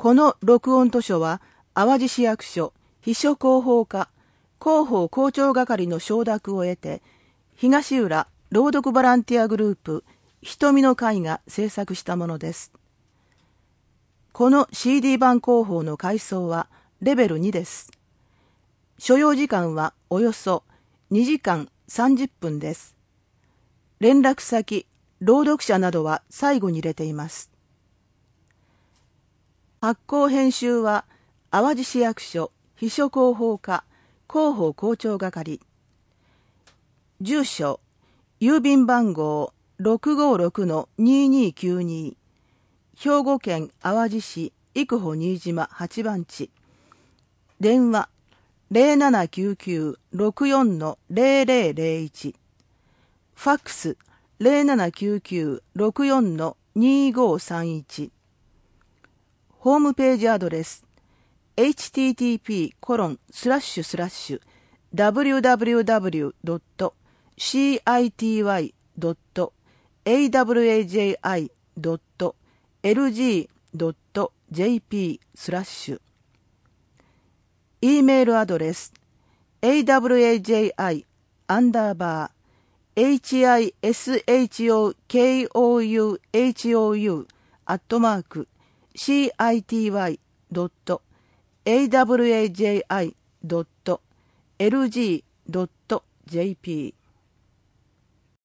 この録音図書は、淡路市役所秘書広報課広報校長係の承諾を得て、東浦朗読ボランティアグループ瞳の会が制作したものです。この CD 版広報の階層はレベル2です。所要時間はおよそ2時間30分です。連絡先、朗読者などは最後に入れています。発行編集は淡路市役所秘書広報課広報校長係。住所、郵便番号 656-2292、兵庫県淡路市生保新島8番地。電話 0799-64-0001、ファックス 0799-64-2531。ホームページアドレス http://www.city.awaji.lg.jp/ E メールアドレス awaji_hishoukou@city.awaji.lg.jp